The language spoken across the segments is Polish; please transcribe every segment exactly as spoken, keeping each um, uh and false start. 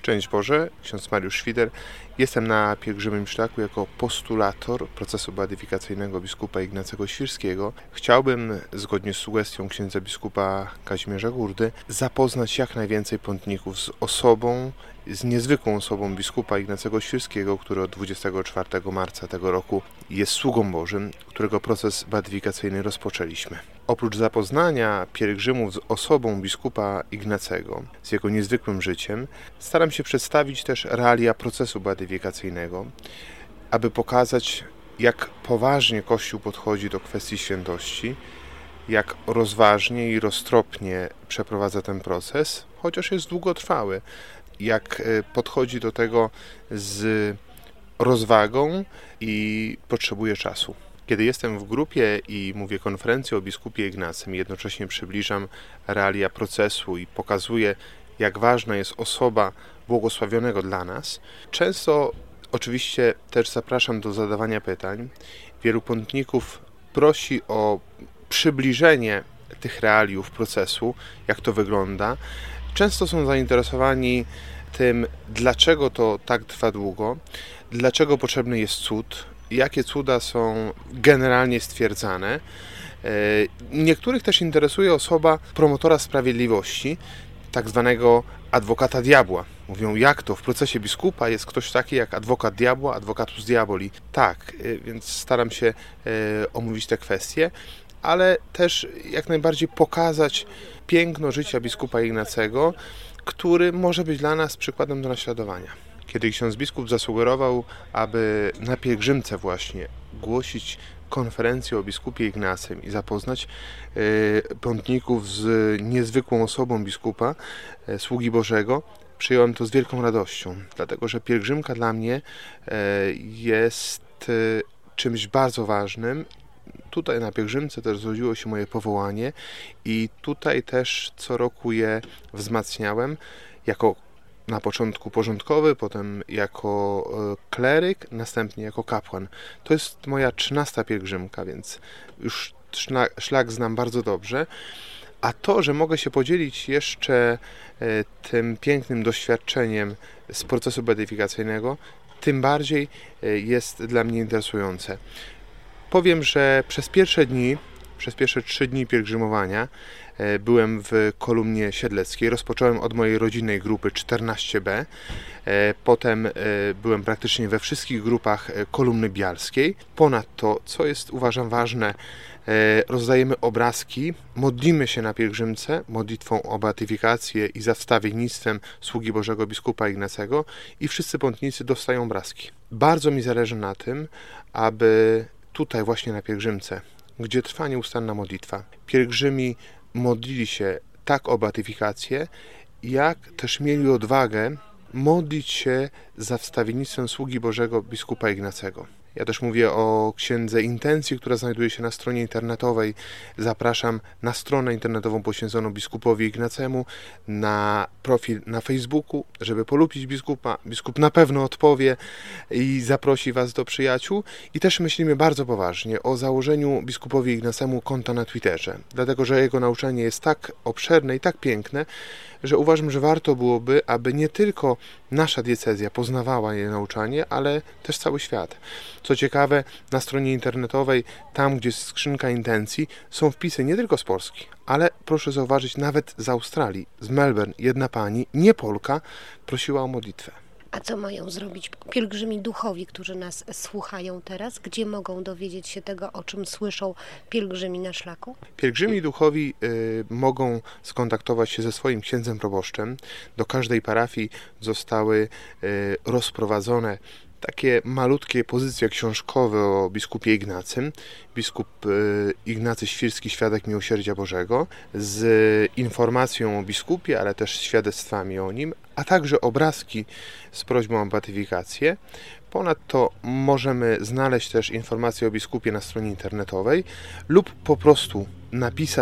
Szczęść Boże, ksiądz Mariusz Świder. Jestem na pielgrzymim szlaku jako postulator procesu beatyfikacyjnego biskupa Ignacego Świrskiego. Chciałbym, zgodnie z sugestią księdza biskupa Kazimierza Gurdy, zapoznać jak najwięcej pątników z osobą, z niezwykłą osobą biskupa Ignacego Świrskiego, który od dwudziestego czwartego marca tego roku jest sługą Bożym, którego proces beatyfikacyjny rozpoczęliśmy. Oprócz zapoznania pielgrzymów z osobą biskupa Ignacego, z jego niezwykłym życiem, staram się przedstawić też realia procesu beatyfikacyjnego, aby pokazać, jak poważnie Kościół podchodzi do kwestii świętości, jak rozważnie i roztropnie przeprowadza ten proces, chociaż jest długotrwały, jak podchodzi do tego z rozwagą i potrzebuje czasu. Kiedy jestem w grupie i mówię konferencję o biskupie Ignacym, jednocześnie przybliżam realia procesu i pokazuję, jak ważna jest osoba błogosławionego dla nas, często oczywiście też zapraszam do zadawania pytań. Wielu pątników prosi o przybliżenie tych realiów procesu, jak to wygląda. Często są zainteresowani tym, dlaczego to tak trwa długo, dlaczego potrzebny jest cud, jakie cuda są generalnie stwierdzane. Niektórych też interesuje osoba promotora sprawiedliwości, tak zwanego adwokata diabła. Mówią, jak to w procesie biskupa jest ktoś taki jak adwokat diabła, advocatus diaboli. Tak, więc staram się omówić te kwestie, ale też jak najbardziej pokazać piękno życia biskupa Ignacego, który może być dla nas przykładem do naśladowania. Kiedy ksiądz biskup zasugerował, aby na pielgrzymce właśnie głosić konferencję o biskupie Ignacym i zapoznać pątników z niezwykłą osobą biskupa, sługi Bożego, przyjąłem to z wielką radością, dlatego że pielgrzymka dla mnie jest czymś bardzo ważnym. Tutaj na pielgrzymce też zrodziło się moje powołanie i tutaj też co roku je wzmacniałem jako na początku porządkowy, potem jako kleryk, następnie jako kapłan. To jest moja trzynasta pielgrzymka, więc już szlak, szlak znam bardzo dobrze. A to, że mogę się podzielić jeszcze tym pięknym doświadczeniem z procesu beatyfikacyjnego, tym bardziej jest dla mnie interesujące. Powiem, że przez pierwsze dni, przez pierwsze trzy dni pielgrzymowania byłem w kolumnie siedleckiej. Rozpocząłem od mojej rodzinnej grupy czternaście B. Potem byłem praktycznie we wszystkich grupach kolumny bialskiej. Ponadto, co jest uważam ważne, rozdajemy obrazki, modlimy się na pielgrzymce modlitwą o beatyfikację i za wstawiennictwem sługi Bożego biskupa Ignacego i wszyscy pątnicy dostają obrazki. Bardzo mi zależy na tym, aby tutaj właśnie na pielgrzymce, gdzie trwa nieustanna modlitwa, pielgrzymi modlili się tak o beatyfikację, jak też mieli odwagę modlić się za wstawiennictwem sługi Bożego biskupa Ignacego. Ja też mówię o księdze intencji, która znajduje się na stronie internetowej. Zapraszam na stronę internetową poświęconą biskupowi Ignacemu, na profil na Facebooku, żeby polubić biskupa. Biskup na pewno odpowie i zaprosi Was do przyjaciół. I też myślimy bardzo poważnie o założeniu biskupowi Ignacemu konta na Twitterze, dlatego że jego nauczanie jest tak obszerne i tak piękne, że uważam, że warto byłoby, aby nie tylko nasza diecezja poznawała jej nauczanie, ale też cały świat. Co ciekawe, na stronie internetowej, tam gdzie jest skrzynka intencji, są wpisy nie tylko z Polski, ale proszę zauważyć, nawet z Australii, z Melbourne, jedna pani, nie Polka, prosiła o modlitwę. A co mają zrobić pielgrzymi duchowi, którzy nas słuchają teraz? Gdzie mogą dowiedzieć się tego, o czym słyszą pielgrzymi na szlaku? Pielgrzymi duchowi y, mogą skontaktować się ze swoim księdzem proboszczem. Do każdej parafii zostały y, rozprowadzone takie malutkie pozycje książkowe o biskupie Ignacym. Biskup Ignacy Świrski, świadek miłosierdzia Bożego, z informacją o biskupie, ale też świadectwami o nim, a także obrazki z prośbą o beatyfikację. Ponadto możemy znaleźć też informacje o biskupie na stronie internetowej lub po prostu napisać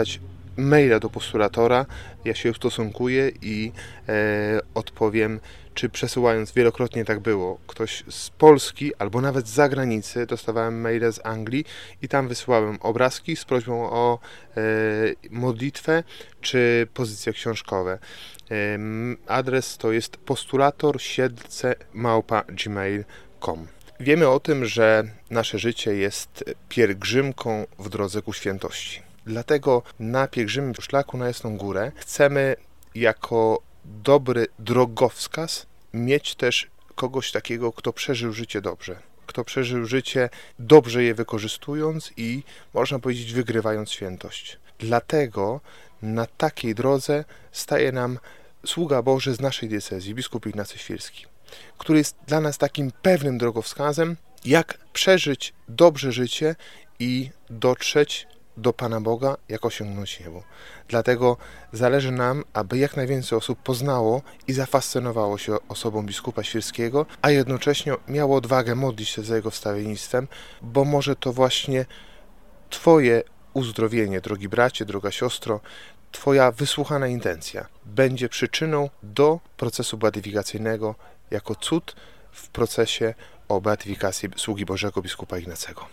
maila do postulatora, ja się ustosunkuję i e, odpowiem, czy przesyłając, wielokrotnie tak było, ktoś z Polski albo nawet z zagranicy, dostawałem maile z Anglii i tam wysyłałem obrazki z prośbą o e, modlitwę czy pozycje książkowe. E, adres to jest postulator siedlce małpa gmail kropka com. Wiemy o tym, że nasze życie jest pielgrzymką w drodze ku świętości. Dlatego na pielgrzymim szlaku na Jasną Górę chcemy jako dobry drogowskaz mieć też kogoś takiego, kto przeżył życie dobrze. Kto przeżył życie dobrze je wykorzystując i, można powiedzieć, wygrywając świętość. Dlatego na takiej drodze staje nam sługa Boży z naszej diecezji, biskup Ignacy Świrski, który jest dla nas takim pewnym drogowskazem, jak przeżyć dobrze życie i dotrzeć do Pana Boga, jak osiągnąć niebo. Dlatego zależy nam, aby jak najwięcej osób poznało i zafascynowało się osobą biskupa Świrskiego, a jednocześnie miało odwagę modlić się za jego wstawiennictwem, bo może to właśnie Twoje uzdrowienie, drogi bracie, droga siostro, Twoja wysłuchana intencja będzie przyczyną do procesu beatyfikacyjnego jako cud w procesie o beatyfikacji sługi Bożego biskupa Ignacego.